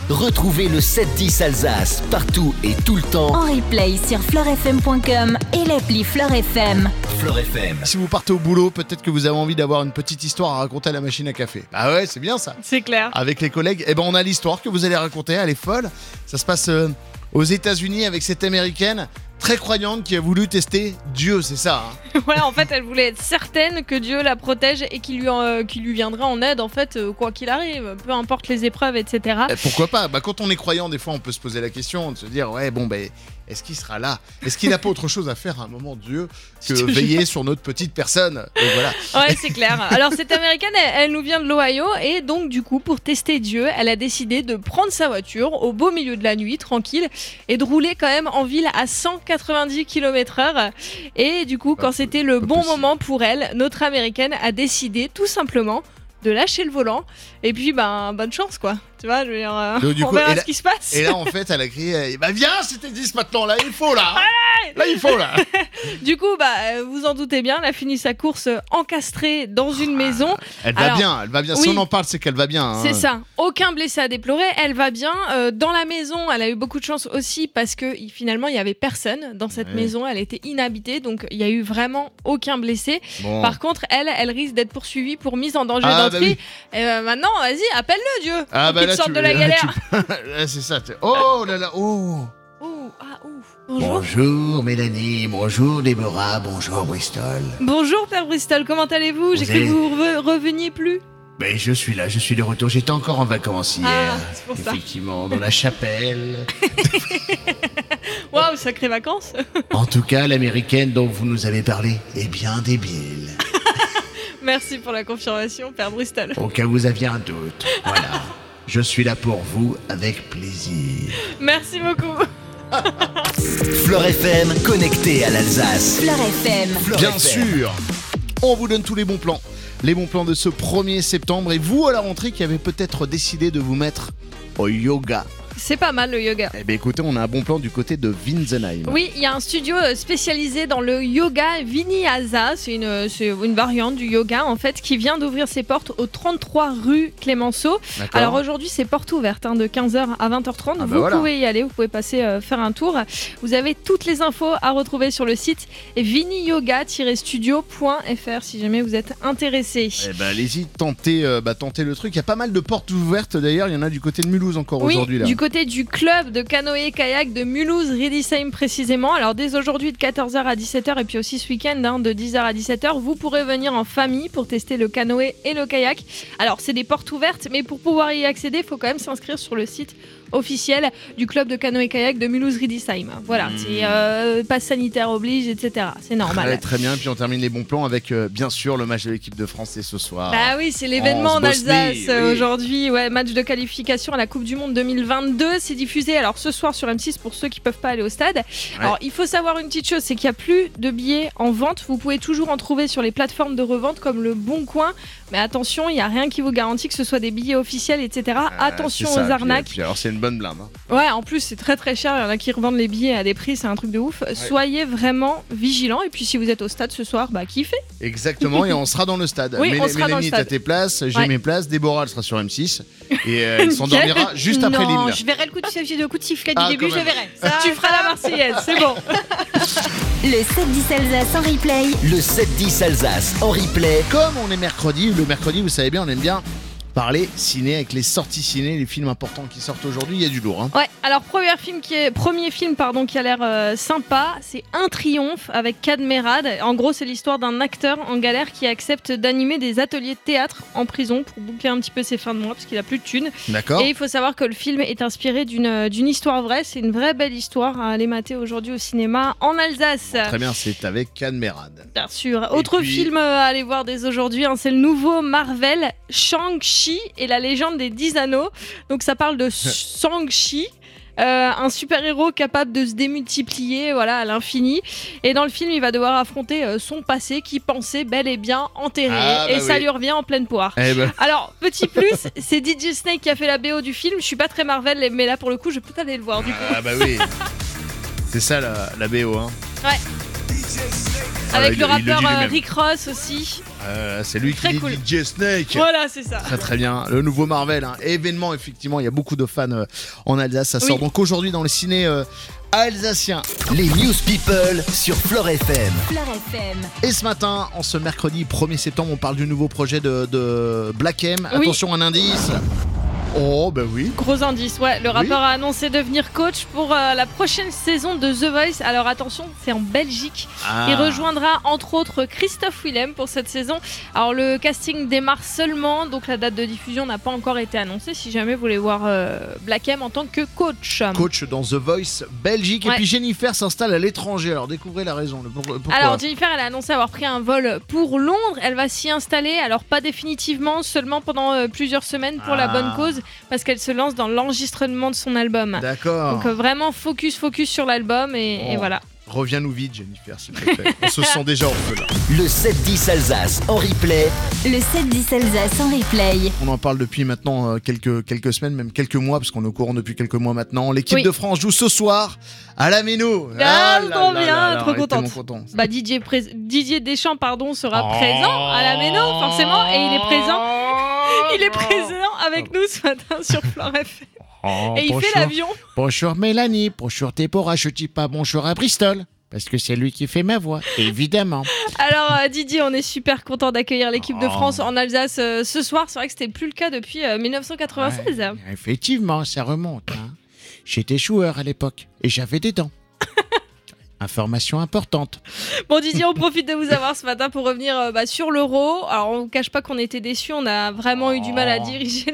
Retrouvez le 7-10 Alsace partout et tout le temps En replay sur fleurfm.com et l'appli Fleur FM. Fleur FM. Si vous partez au boulot, peut-être que vous avez envie d'avoir une petite histoire à raconter à la machine à café. Ah ouais, c'est bien ça. C'est clair. Avec les collègues, on a l'histoire que vous allez raconter, elle est folle. Ça se passe aux États-Unis avec cette américaine très croyante qui a voulu tester Dieu, c'est ça hein. Ouais, en fait, elle voulait être certaine que Dieu la protège et qu'il lui viendra en aide, en fait, quoi qu'il arrive, peu importe les épreuves, etc. Pourquoi pas ? Quand on est croyant, des fois, on peut se poser la question de se dire, est-ce qu'il sera là ? Est-ce qu'il n'a pas autre chose à faire à un moment, Dieu, que veiller sur notre petite personne ? Donc voilà. Ouais, c'est clair. Alors, cette américaine, elle nous vient de l'Ohio et donc, du coup, pour tester Dieu, elle a décidé de prendre sa voiture au beau milieu de la nuit, tranquille, et de rouler quand même en ville à 190 km/h. Et du coup, quand c'était le bon moment pour elle, notre américaine a décidé tout simplement de lâcher le volant et puis bonne chance quoi, tu vois, je veux dire, on verra ce qui se passe. Et là en fait elle a crié viens, c'était 10 maintenant, là il faut là, là il faut là. Du coup vous en doutez bien, elle a fini sa course encastrée dans une maison. Elle va bien, si on en parle c'est qu'elle va bien hein. C'est ça, aucun blessé à déplorer, elle va bien. Dans la maison elle a eu beaucoup de chance aussi parce que finalement il y avait personne dans cette maison, elle était inhabitée, donc il y a eu vraiment aucun blessé. Par contre elle risque d'être poursuivie pour mise en danger d'autrui. Oui. Et maintenant vas-y, appelle-le Dieu pour qu'il sorte de la galère. Là, c'est ça. Oh là là, oh. Bonjour Mélanie, bonjour Déborah, bonjour Bristol. Bonjour Père Bristol, comment allez-vous ? J'ai cru que vous reveniez plus. Ben, je suis là, je suis de retour. J'étais encore en vacances hier. C'est pour effectivement, dans la chapelle. Waouh, sacrées vacances. En tout cas, l'américaine dont vous nous avez parlé est bien débile. Merci pour la confirmation, Père Bristol. Au cas où vous aviez un doute, voilà. Je suis là pour vous avec plaisir. Merci beaucoup. Fleur FM, connecté à l'Alsace. Fleur FM. Bien sûr. On vous donne tous les bons plans. Les bons plans de ce 1er septembre. Et vous, à la rentrée, qui avez peut-être décidé de vous mettre au yoga. C'est pas mal le yoga. Eh bien écoutez, on a un bon plan du côté de Winsenheim. Oui, il y a un studio spécialisé dans le yoga Vinyasa. C'est une variante du yoga en fait qui vient d'ouvrir ses portes au 33 rue Clémenceau. D'accord. Alors aujourd'hui c'est porte ouverte de 15h à 20h30. Vous pouvez y aller, vous pouvez passer faire un tour. Vous avez toutes les infos à retrouver sur le site vinyyoga-studio.fr si jamais vous êtes intéressé. Eh ben allez-y, tentez le truc. Il y a pas mal de portes ouvertes d'ailleurs. Il y en a du côté de Mulhouse encore aujourd'hui là. Du côté du club de canoë-kayak de Mulhouse-Riedisheim précisément. Alors dès aujourd'hui de 14h à 17h et puis aussi ce week-end de 10h à 17h, vous pourrez venir en famille pour tester le canoë et le kayak. Alors c'est des portes ouvertes, mais pour pouvoir y accéder, il faut quand même s'inscrire sur le site officiel du club de canoë-kayak de Mulhouse-Riedisheim. Voilà, c'est passe sanitaire oblige, etc. C'est normal. Très bien, puis on termine les bons plans avec bien sûr le match de l'équipe de France, c'est ce soir. Bah oui, c'est l'événement en Alsace aujourd'hui. Ouais, match de qualification à la Coupe du Monde 2022. C'est diffusé alors ce soir sur M6 pour ceux qui peuvent pas aller au stade. Alors il faut savoir une petite chose, c'est qu'il n'y a plus de billets en vente. Vous pouvez toujours en trouver sur les plateformes de revente comme le Bon Coin. Mais attention, il n'y a rien qui vous garantit que ce soit des billets officiels, etc. Attention aux arnaques. Puis alors c'est une bonne blinde. Ouais, en plus c'est très très cher. Il y en a qui revendent les billets à des prix, c'est un truc de ouf. Soyez vraiment vigilants. Et puis si vous êtes au stade ce soir, kiffez. Exactement, et on sera dans le stade. Oui, on sera dans le stade. T'as tes places, j'ai mes places. Déborah, elle sera sur M6 et elle s'endormira juste après l'hymne. Non, je verrai le coup de sifflet du début, je verrai. Tu feras la Marseillaise, c'est bon. Le 7-10 Alsace en replay. Le 7-10 Alsace en replay. Comme on est mercredi, le mercredi, vous savez bien, on aime bien parler ciné avec les sorties ciné, les films importants qui sortent aujourd'hui, il y a du lourd. Ouais, alors premier film qui a l'air sympa, c'est Un Triomphe avec Cadmerade. En gros, c'est l'histoire d'un acteur en galère qui accepte d'animer des ateliers de théâtre en prison pour boucler un petit peu ses fins de mois parce qu'il a plus de thunes. D'accord. Et il faut savoir que le film est inspiré d'une histoire vraie. C'est une vraie belle histoire à aller mater aujourd'hui au cinéma en Alsace. Bon, très bien, c'est avec Cadmerade. Bien sûr. Autre film à aller voir dès aujourd'hui, c'est le nouveau Marvel, Shang-Chi et la légende des 10 anneaux. Donc ça parle de Shang-Chi, un super-héros capable de se démultiplier à l'infini. Et dans le film, il va devoir affronter son passé qui pensait bel et bien enterré. Ça lui revient en pleine poire. Alors, petit plus, c'est DJ Snake qui a fait la BO du film. Je suis pas très Marvel, mais là pour le coup, je peux aller le voir du coup. Ah bah oui. C'est ça la BO. Ouais. Voilà, Avec le il le dit rappeur lui-même. Rick Ross aussi. C'est lui qui Très dit cool. DJ Snake. Voilà, c'est ça. Très très bien, le nouveau Marvel, événement effectivement, il y a beaucoup de fans en Alsace, ça sort Oui. donc aujourd'hui dans les ciné alsaciens. Les News People sur Fleure FM. Fleure FM. Et ce matin, en ce mercredi 1er septembre, on parle du nouveau projet de Black M. Oui. Attention, un indice. Oh, bah oui. Gros indice, ouais. Le rappeur a annoncé devenir coach pour la prochaine saison de The Voice. Alors attention, c'est en Belgique. Ah. Il rejoindra entre autres Christophe Willem pour cette saison. Alors le casting démarre seulement, donc la date de diffusion n'a pas encore été annoncée. Si jamais vous voulez voir Black M en tant que coach. Coach dans The Voice Belgique. Ouais. Et puis Jennifer s'installe à l'étranger. Alors découvrez la raison. Pourquoi Alors Jennifer, elle a annoncé avoir pris un vol pour Londres. Elle va s'y installer, alors pas définitivement, seulement pendant plusieurs semaines pour la bonne cause, parce qu'elle se lance dans l'enregistrement de son album. D'accord. Donc vraiment focus sur l'album et voilà. Reviens-nous vite, Jennifer, s'il te plaît. On se sent déjà orphelin. Le 7-10 Alsace en replay. Le 7-10 Alsace en replay. On en parle depuis maintenant quelques semaines, même quelques mois, parce qu'on est au courant depuis quelques mois maintenant. L'équipe Oui. de France joue ce soir à la Méno. Ah, trop bien, trop elle est contente. tellement contente. Bah, Didier Deschamps sera présent à la Méno, forcément, et il est présent. Il est présent avec nous ce matin sur Fleure FM. Oh, Et il fait bonjour. l'avion. Bonjour Mélanie, bonjour Déborah, je dis pas bonjour à Bristol, parce que c'est lui qui fait ma voix, évidemment. Alors Didier, on est super content d'accueillir l'équipe de France en Alsace ce soir. C'est vrai que c'était plus le cas depuis 1996. Ouais, effectivement, ça remonte. J'étais joueur à l'époque, et j'avais des dents. Information importante. Bon Didier, on profite de vous avoir ce matin pour revenir sur l'Euro. Alors on ne cache pas qu'on était déçus, on a vraiment eu du mal à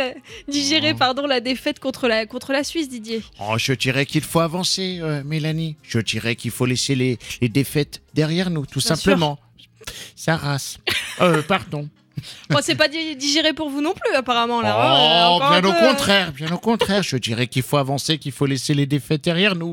digérer la défaite contre la Suisse, Didier. Oh, je dirais qu'il faut avancer, Mélanie. Je dirais qu'il faut laisser les défaites derrière nous, tout Bien simplement. Ça race. Pardon. Bon, c'est pas digéré pour vous non plus apparemment là. Oh, Encore un bien au peu, contraire, bien au contraire. Je dirais qu'il faut avancer, qu'il faut laisser les défaites derrière nous.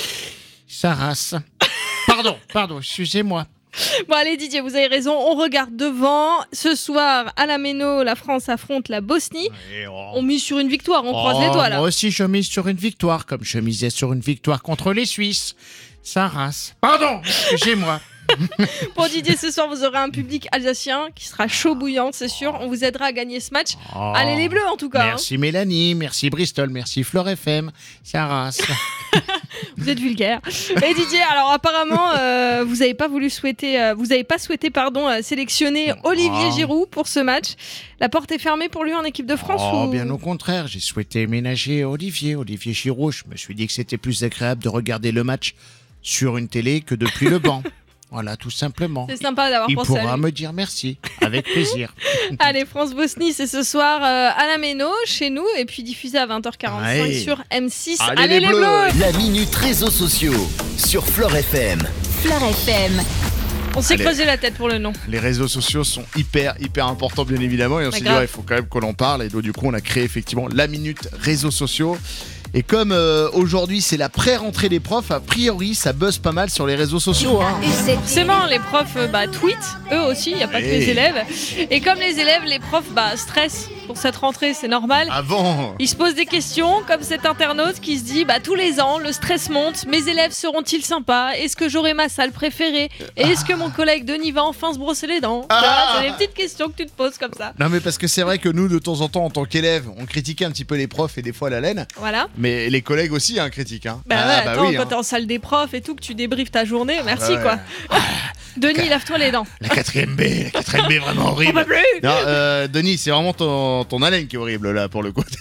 Ça race. Pardon, excusez-moi. Bon allez Didier, vous avez raison, on regarde devant. Ce soir à la Méno, la France affronte la Bosnie. On mise sur une victoire, on croise les doigts là. Moi aussi, je mise sur une victoire, comme je misais sur une victoire contre les Suisses. Ça race. Pardon, excusez-moi. Bon Didier, ce soir vous aurez un public alsacien qui sera chaud bouillant, c'est sûr. On vous aidera à gagner ce match. Allez les Bleus en tout cas. Merci Mélanie, merci Bristol, merci Fleure FM. Ça race. Vous êtes vulgaire. Et Didier, alors apparemment, vous n'avez pas souhaité sélectionner Olivier Giroud pour ce match. La porte est fermée pour lui en équipe de France ou... Bien au contraire, j'ai souhaité ménager Olivier Giroud. Je me suis dit que c'était plus agréable de regarder le match sur une télé que depuis le banc. Voilà, tout simplement. C'est sympa d'avoir Il pensé à pourra lui. me dire merci, avec plaisir. Allez, France-Bosnie, c'est ce soir à la Méno, chez nous, et puis diffusé à 20h45 Allez. sur M6. Allez, les Bleus. La minute réseaux sociaux sur Fleure FM. Fleure FM. On s'est Allez. creusé la tête pour le nom. Les réseaux sociaux sont hyper importants, bien évidemment, et on s'est dit, grave. il faut quand même qu'on en parle, et donc du coup, on a créé effectivement la minute réseaux sociaux. Et comme aujourd'hui, c'est la pré-rentrée des profs, a priori, ça buzz pas mal sur les réseaux sociaux. Forcément, les profs tweetent, eux aussi, il n'y a pas que les élèves. Et comme les élèves, les profs stressent pour cette rentrée, c'est normal. Avant. Ils se posent des questions, comme cet internaute qui se dit tous les ans, le stress monte, mes élèves seront-ils sympas? Est-ce que j'aurai ma salle préférée? Et est-ce que mon collègue Denis va enfin se brosser les dents? Voilà, c'est des petites questions que tu te poses comme ça. Non, mais parce que c'est vrai que nous, de temps en temps, en tant qu'élèves, on critiquait un petit peu les profs et des fois la laine. Voilà. Mais les collègues aussi critiquent. Attends, oui, quand t'es en salle des profs et tout, que tu débriefes ta journée, merci quoi. Denis, lave-toi les dents. La 4ème B, vraiment horrible. On peut plus. Non, Denis, c'est vraiment ton haleine qui est horrible là pour le coup.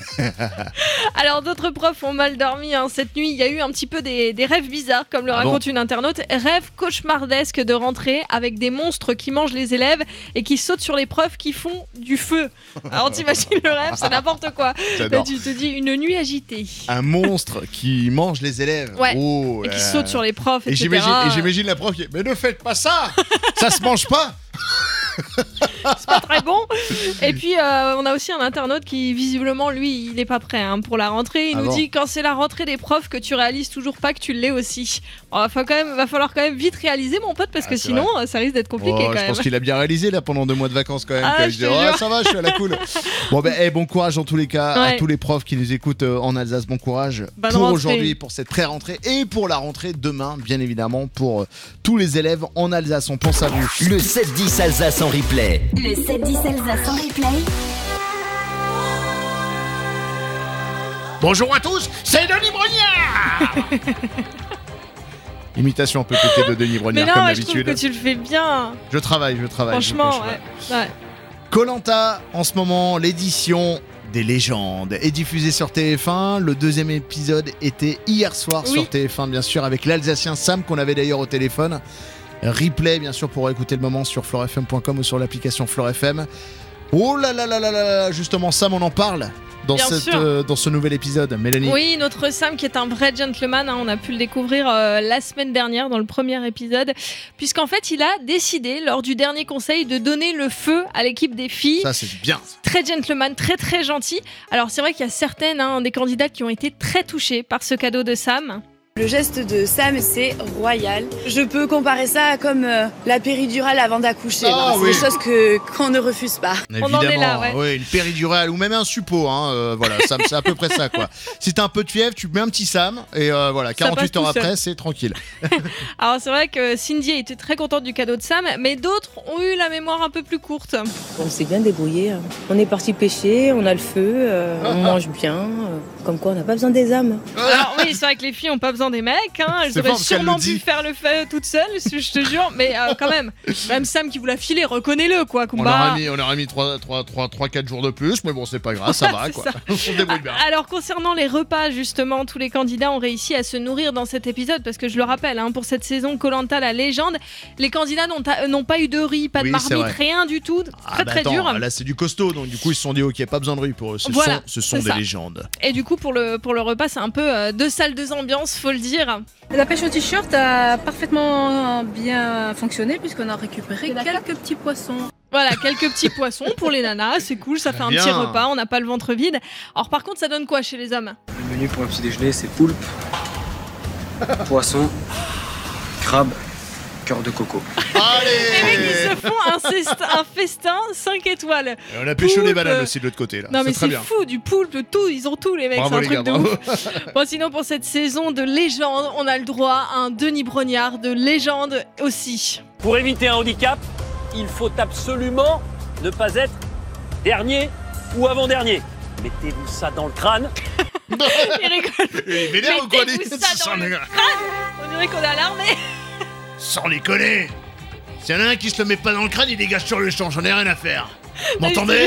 Alors d'autres profs ont mal dormi cette nuit. Il y a eu un petit peu des rêves bizarres, comme le raconte une internaute. Rêve cauchemardesque de rentrée avec des monstres qui mangent les élèves et qui sautent sur les profs qui font du feu. Alors t'imagines le rêve, c'est n'importe quoi. J'adore. Tu te dis une nuit agitée. Un monstre qui mange les élèves. Ouais. Oh, Et qui saute sur les profs, Et etc. j'imagine la prof qui mais ne faites pas ça. Ça se mange pas. c'est pas très bon. Et puis on a aussi un internaute qui visiblement lui il est pas prêt pour la rentrée. Il nous dit quand c'est la rentrée des profs que tu réalises toujours pas que tu l'es aussi. Va falloir quand même vite réaliser mon pote parce que sinon ça risque d'être compliqué quand même. Je pense qu'il a bien réalisé là pendant 2 mois de vacances quand même. Je te jure. Ça va, je suis à la cool. Bon courage en tous les cas à tous les profs qui nous écoutent en Alsace. Bon courage pour aujourd'hui, pour cette pré-rentrée et pour la rentrée demain, bien évidemment, pour tous les élèves en Alsace. On pense à vous. Le 7-10 Alsace en replay. Le 7-10 Alsace en replay. Bonjour à tous, c'est Denis Brognard. Imitation un peu pétée de Denis Brognard comme d'habitude. Mais non, je trouve que tu le fais bien. Je travaille. Franchement, ouais. Koh-Lanta, en ce moment, l'édition des légendes est diffusée sur TF1. Le 2e épisode était hier soir sur TF1, bien sûr, avec l'Alsacien Sam qu'on avait d'ailleurs au téléphone. Replay, bien sûr, pour écouter le moment sur floorfm.com ou sur l'application Floor FM. Oh là là là là là, justement, Sam, on en parle dans ce nouvel épisode. Mélanie. Oui, notre Sam qui est un vrai gentleman, on a pu le découvrir la semaine dernière dans le premier épisode, puisqu'en fait il a décidé lors du dernier conseil de donner le feu à l'équipe des filles. Ça c'est bien. Très gentleman, très très gentil. Alors c'est vrai qu'il y a certaines des candidates qui ont été très touchées par ce cadeau de Sam. Le geste de Sam, c'est royal. Je peux comparer ça comme la péridurale avant d'accoucher. C'est des choses qu'on ne refuse pas. Évidemment, on en est là, ouais. Une péridurale ou même un suppôt. Voilà, Sam, c'est à peu près ça, quoi. Si t'as un peu de fièvre, tu mets un petit Sam et 48 heures après, c'est tranquille. Alors c'est vrai que Cindy a été très contente du cadeau de Sam, mais d'autres ont eu la mémoire un peu plus courte. On s'est bien débrouillé. On est parti pêcher, on a le feu, on mange bien. Comme quoi, on n'a pas besoin des âmes. Alors oui, c'est vrai que les filles n'ont pas besoin des mecs. Elles auraient sûrement pu faire le fait toutes seules, je te jure. Mais quand même Sam qui vous l'a filé, reconnais-le quoi. On aurait mis 3-4 jours de plus, mais bon, c'est pas grave, ça va quoi. On se débrouille bien. Alors concernant les repas, justement, tous les candidats ont réussi à se nourrir dans cet épisode parce que je le rappelle, pour cette saison Koh-Lanta la légende, les candidats n'ont pas eu de riz, pas de marmite, rien du tout. Très dur. Là c'est du costaud, donc du coup ils se sont dit ok, pas besoin de riz pour eux. Ce sont des légendes. Et du coup pour le repas, c'est un peu deux salles, deux ambiances, faut le dire. La pêche au t-shirt a parfaitement bien fonctionné puisqu'on a récupéré quelques petits poissons. Voilà, quelques petits poissons pour les nanas, c'est cool, ça fait un petit repas, on n'a pas le ventre vide. Alors par contre, ça donne quoi chez les hommes ? Le menu pour un petit déjeuner, c'est poulpe, poisson, crabe, cœur de coco. Allez, les mecs, ils se font un festin 5 étoiles. Et on a pêché les bananes aussi de l'autre côté là. Non mais c'est bien. Fou, du poulpe, tout, ils ont tout les mecs, bravo, c'est un truc de ouf. Bon sinon pour cette saison de légende, on a le droit à un Denis Brognard de légende aussi. Pour éviter un handicap, il faut absolument ne pas être dernier ou avant-dernier. Mettez-vous ça dans le crâne. Il rigole. Il m'énerve ou quoi ? Mettez-vous ça dans le crâne. On dirait qu'on est à l'armée. Sans déconner. S'il y en a un qui se le met pas dans le crâne, il dégage sur le champ, j'en ai rien à faire. M'entendez ?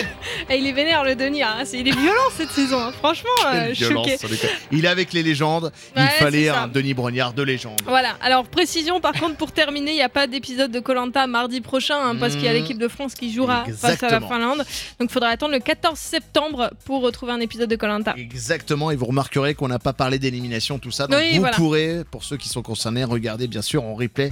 Et il est vénère le Denis, il est violent cette saison, franchement, choqué. Il est avec les légendes, il fallait un Denis Brognard de légende. Voilà, alors précision par contre pour terminer, il n'y a pas d'épisode de Koh-Lanta mardi prochain parce qu'il y a l'équipe de France qui jouera face à la Finlande. Donc il faudra attendre le 14 septembre pour retrouver un épisode de Koh-Lanta. Exactement, et vous remarquerez qu'on n'a pas parlé d'élimination, tout ça. Donc vous pourrez, pour ceux qui sont concernés, regarder bien sûr en replay.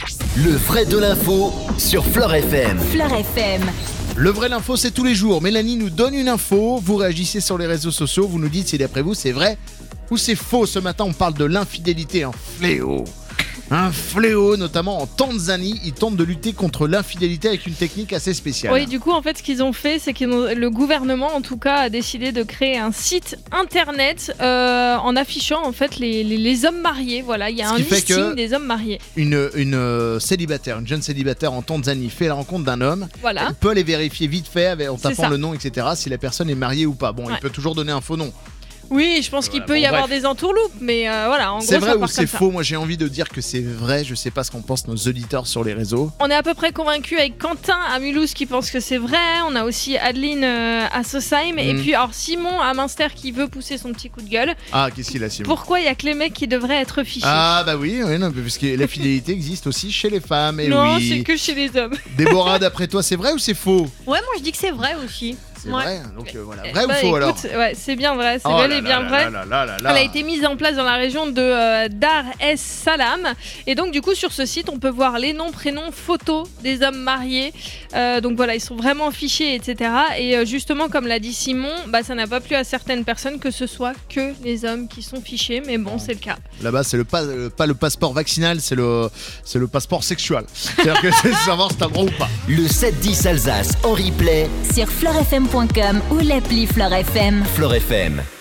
Le vrai de l'info sur Floor FM. Floor FM. Le vrai l'info, c'est tous les jours. Mélanie nous donne une info, vous réagissez sur les réseaux sociaux, vous nous dites si d'après vous c'est vrai ou c'est faux. Ce matin, on parle de l'infidélité, un fléau. Un fléau, notamment en Tanzanie. Ils tentent de lutter contre l'infidélité avec une technique assez spéciale. Oui, du coup, en fait, ce qu'ils ont fait, c'est que le gouvernement, en tout cas, a décidé de créer un site internet en affichant, en fait, les hommes mariés. Voilà, il y a un listing des hommes mariés. Une célibataire, une jeune célibataire en Tanzanie fait la rencontre d'un homme. Voilà. Elle peut aller vérifier vite fait en tapant le nom, etc., si la personne est mariée ou pas. Bon, il peut toujours donner un faux nom. Oui, je pense qu'il peut y avoir des entourloupes, mais voilà, en gros, c'est vrai ou c'est faux? Moi, j'ai envie de dire que c'est vrai. Je sais pas ce qu'en pensent nos auditeurs sur les réseaux. On est à peu près convaincus avec Quentin à Mulhouse qui pense que c'est vrai. On a aussi Adeline à Sausheim. Et puis, alors, Simon à Münster qui veut pousser son petit coup de gueule. Ah, qu'est-ce qu'il a, Simon ? Pourquoi il y a que les mecs qui devraient être fichés ? Ah, bah oui, non, parce que la fidélité existe aussi chez les femmes. Et non, oui. c'est que chez les hommes. Déborah, d'après toi, c'est vrai ou c'est faux ? Ouais, moi je dis que c'est vrai aussi. C'est vrai. Donc voilà. Vrai ou Bah, faux écoute, alors? Ouais, c'est bien vrai. C'est Oh bel là et bien là vrai. là là là là Elle là. a été mise en place dans la région de Dar es Salaam. Et donc, du coup, sur ce site, on peut voir les noms, prénoms, photos des hommes mariés. Donc voilà, ils sont vraiment fichés, etc. Et justement, comme l'a dit Simon, bah, ça n'a pas plu à certaines personnes que ce soit que les hommes qui sont fichés. Mais bon, c'est le cas. Là-bas, c'est pas le passeport vaccinal, c'est le passeport sexuel. C'est-à-dire que c'est savoir si t'as le droit ou pas. Le 7-10 Alsace en replay. Sur fleurfm.com ou l'appli Fleur FM. Fleur FM.